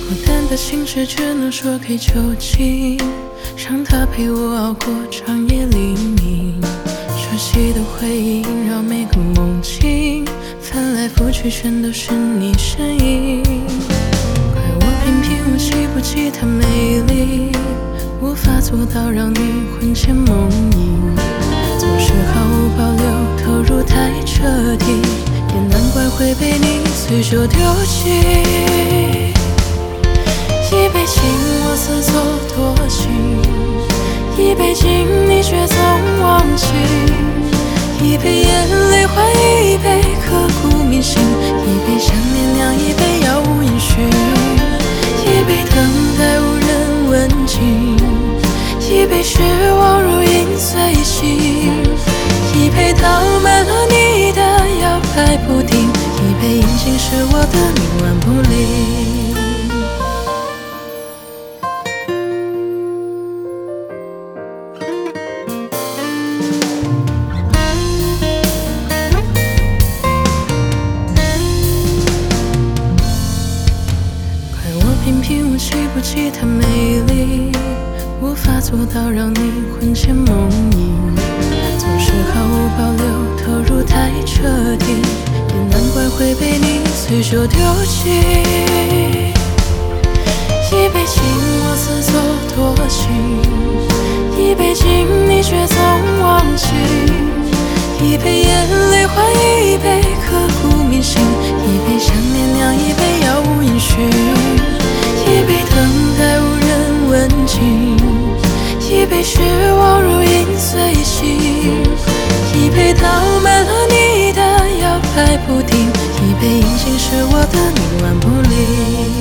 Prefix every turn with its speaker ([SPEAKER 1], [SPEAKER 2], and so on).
[SPEAKER 1] 孤单的心事只能说给酒精，让它陪我熬过长夜黎明。熟悉的回忆让每个梦境翻来覆去全都是你身影。怪我偏偏无气不起它美丽，无法做到让你魂牵梦萦，总是毫无保留投入太彻底，也难怪会被你随手丢弃。一杯敬我自作多情，一杯敬你却总忘记，一杯眼泪换一杯刻骨铭心，一杯想念酿一杯杳无音讯，一杯等待无人问津，一杯失望如影随形，一杯倒满了你的摇摆不定，一杯饮尽是我的冥顽不灵。偏偏无气不起它美丽，无法做到让你魂牵梦萦，总是毫无保留投入太彻底，也难怪会被你随手丢弃。一杯敬我自作多情，一杯敬你却总忘记，一杯眼泪换一杯刻骨铭心，一杯想念酿一杯杳无音讯，一杯等待无人问津，一杯失望如影随形，一杯倒满了你的摇摆不定，一杯饮尽是我的冥顽不灵。